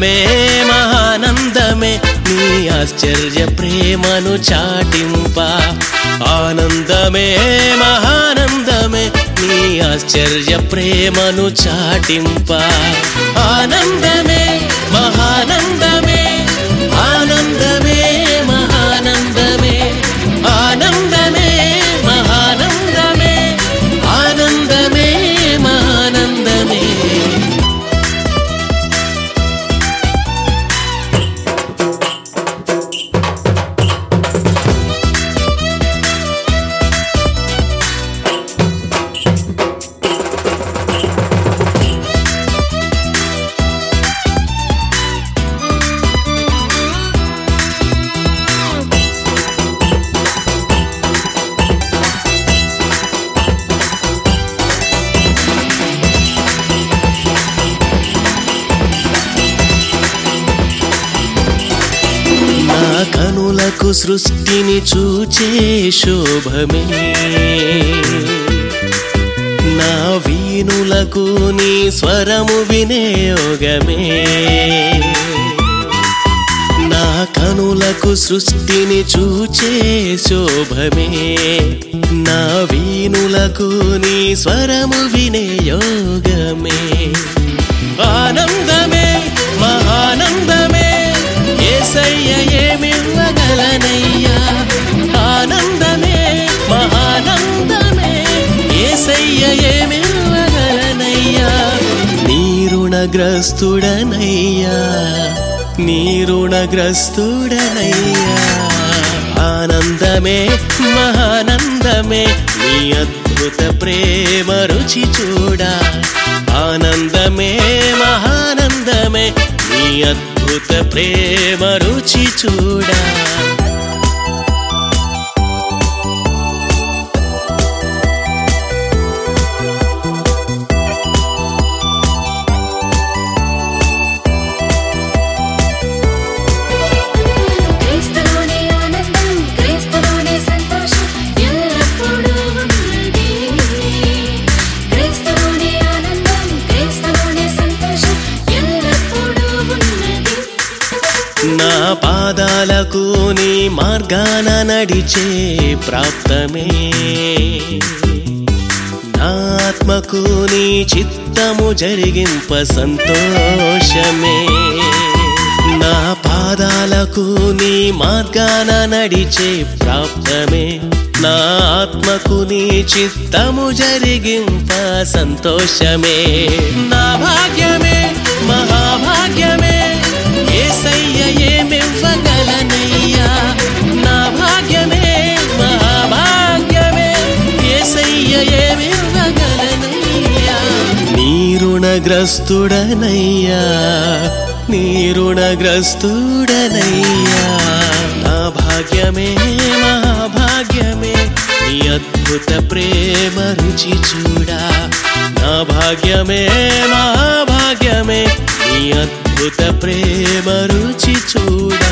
ఆనందమే మహానందమే నీ ఆశ్చర్య ప్రేమను చాటింప ఆనందమే మహానందమే నీ ఆశ్చర్య ప్రేమను చాటింప ఆనందమే మహానందమే ఆనందమే మహానందమే ఆనందమే మహానందమే ఆనందమే మహానందమే కనులకు సృష్టిని చూచే శోభమే నా వీణులకు నీ స్వరము వినియోగమే నా కనులకు సృష్టిని చూచే శోభమే నా వీణులకు నీ స్వరము వినియోగమే ఆనందమే మహానందమే యేసయ్య ఏమివ్వగలనయ్యా ఆనందమే మహానందమే యేసయ్య ఏమివ్వగలనయ్యా నీ రుణగ్రస్తుడనయ్యా నీ రుణగ్రస్తుడనయ్యా ఆనందమే మహానందమే నీ అద్భుత ప్రేమ రుచి చూడా ఆనందమే మహానందమే నీ అద్భుత ప్రేమ రుచి చూడా నా పాదాలకు నీ మార్గాన నడిచే ప్రాప్తమే నా ఆత్మకు నీ చిత్తము జరిగింప సంతోషమే నా పాదాలకు నీ మార్గాన నడిచే ప్రాప్తమే నా ఆత్మకు నీ చిత్తము జరిగింప సంతోషమే నా భాగ్యమే మహాభాగ్యమే యేసయ్య ఏమివ్వగలనయ్యా నా భాగ్యమే మహాభాగ్యమే యేసయ్య ఏమివ్వగలనయ్యా నీ రుణగ్రస్తుడనయ్యా నీ రుణగ్రస్తుడనయ్యా నా భాగ్యమే మహాభాగ్యమే నీ అద్భుత ప్రేమ రుచి చూడా నా భాగ్యమే మహాభాగ్యమే నీ అద్భుత ప్రేమ రుచి చూడా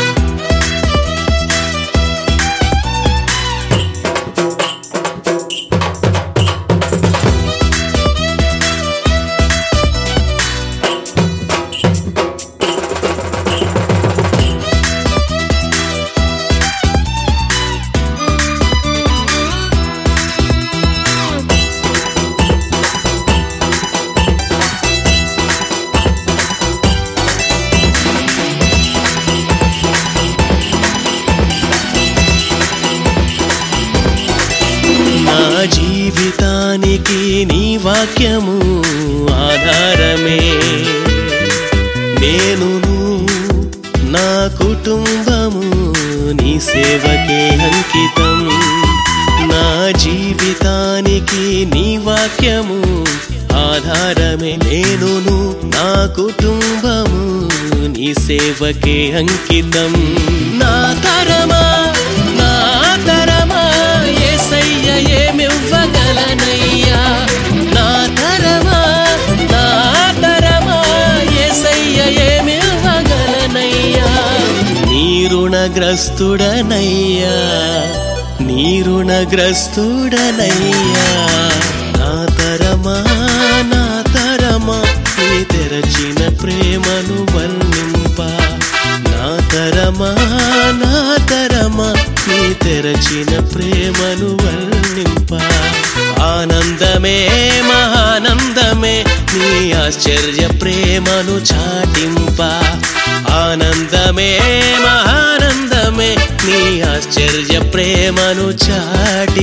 జీవితానికి నీ వాక్యము ఆధారమే నేనును నా కుటుంబము నీ సేవకే అంకితం నా జీవితానికి నీ వాక్యము ఆధారమే నేనును నా కుటుంబము నీ సేవకే అంకితం నా తరమా నా తరమా యేసయ్య ఏమివ్వగలనయ్యా నా తరమా యేసయ్య ఏమివ్వగలనయ్యా నీ రుణగ్రస్తుడనయ్యా నీ రుణగ్రస్తుడనయ్యా నా తరమా నీ తెరచిన ప్రేమను తెరచిన ప్రేమను వర్ణింప ఆనందమే మహానందమే నీ ఆశ్చర్య ప్రేమను చాటింప ఆనందమే మహానందమే నీ ఆశ్చర్య ప్రేమను చాటింప